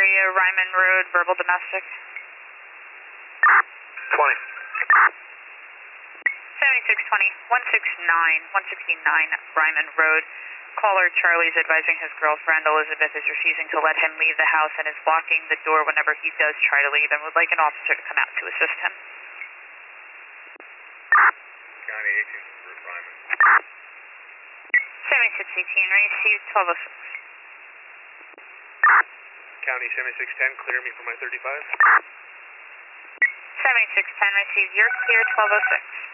area, Ryman Road, verbal domestic. 20. 7620, 169 Ryman Road. Caller Charlie's advising his girlfriend Elizabeth is refusing to let him leave the house and is blocking the door whenever he does try to leave and would like an officer to come out to assist him. County 18, Ryman. 7618, received 1206. County 7610, clear me for my 35. 7610, received, you're clear, 1206.